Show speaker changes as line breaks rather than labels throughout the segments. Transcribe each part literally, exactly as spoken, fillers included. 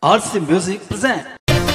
R C Music present.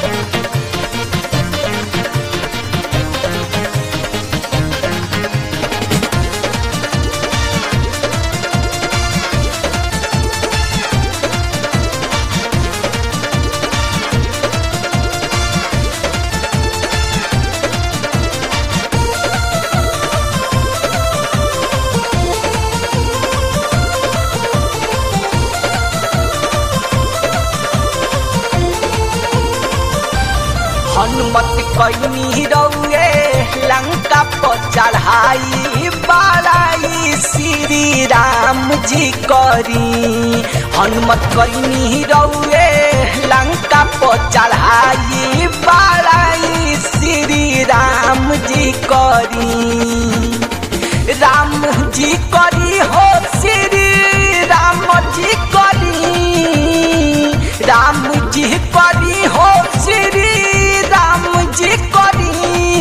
Hanumat कईनी रउए लंका पर चढ़ाई बालाई श्री राम जी करी। हनुमत कईनी रउए लंका पर चढ़ाई बालाई श्री राम जी करी। राम जी करी हो श्री राम जी करी। राम जी करी हो श्री राम जी करी।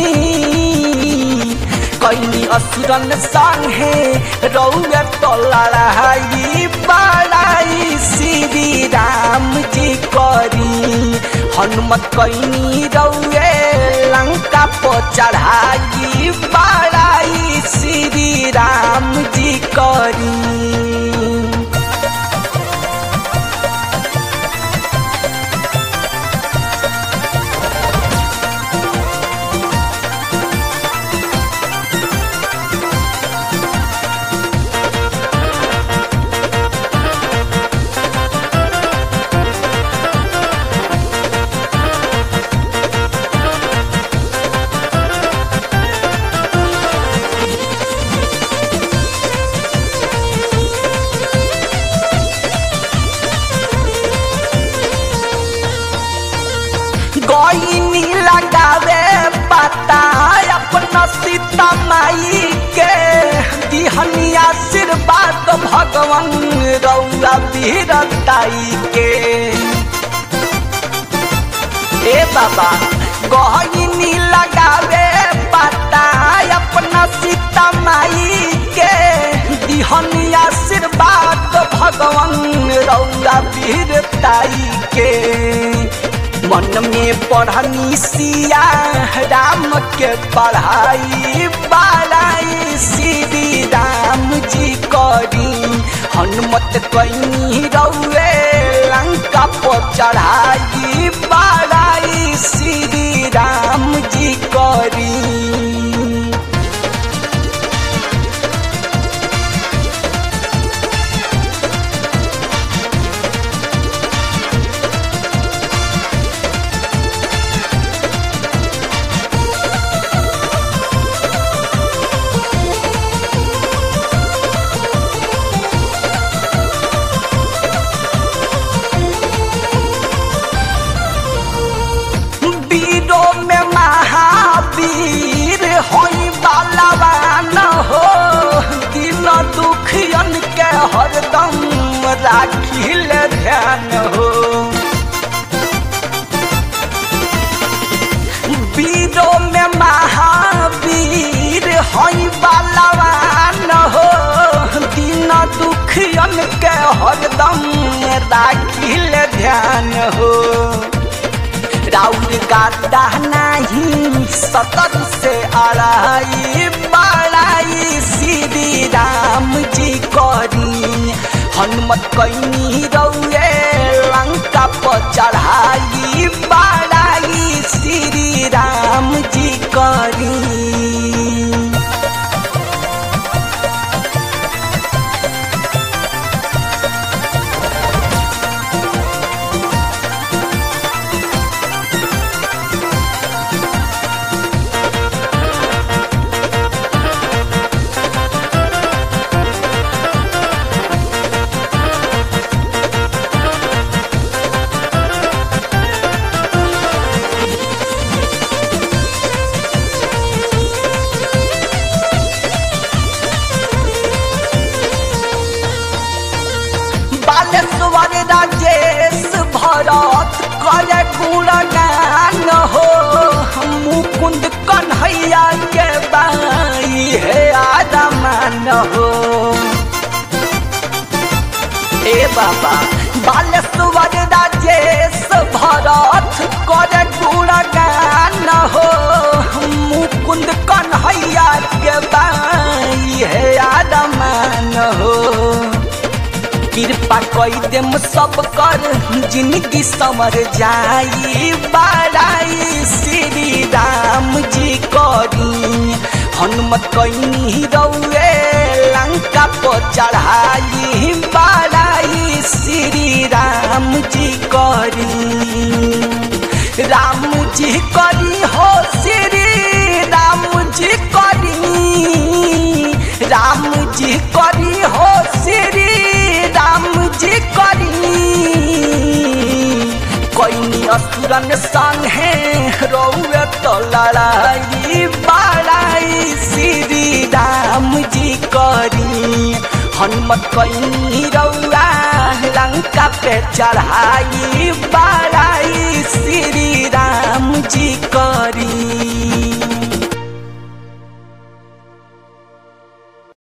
कईनी असुरन संगे रउए तो लड़ाई बालाई श्री राम जी करी। हनुमत कईनी रउए लंका पर चढ़ाई बालाई श्री राम जी करी। गईनी लगावे पता अपना सीता माई के दिहनी आशीर्वाद भगवान रउआ वीरताई के। ए बाबा गईनी लगावे पता अपना सीता माई के दिहनी आशीर्वाद भगवान रउआ वीरताई के। मन में पढ़नी सिया राम के पढ़ाई बालाई श्री राम जी करी। हनुमत कईनी रउए लंका पर चढ़ाई बालाई श्री राम जी करी। वीरों में महावीर होई बलवान हो। दिन दुखियन के हरदम राखिल ध्यान हो। वीरों में महावीर होई बलवान हो। दिन दुखियन के हरदम राखिल ध्यान हो। राउर गाता नहीं सतर से अड़ाई बालाई श्री राम जी करी। हनुमत कईनी रउए लंका पर चढ़ाई बालाई श्री राम जी करी। बालेश्वर राजेश भरत करे गुणगान हो। मुकुंद कन्हैया के बाई है आदमान हो। ए बाबा बालेश्वर राजेश कई देम सब कर जिंदगी समर जाई बड़ाई श्री राम जी करी हनुमत कईनी रउए लंका पर चढ़ाई बड़ाई श्री राम जी करी राम जी करी हो श्री राम जी करी राम जी करी हो श्री राम जी करी कोई असुरन संग है रउए तो लड़ाई बड़ाई श्री राम जी करी हनुमत कईनी रउआ लंका पे चढ़ाई बड़ाई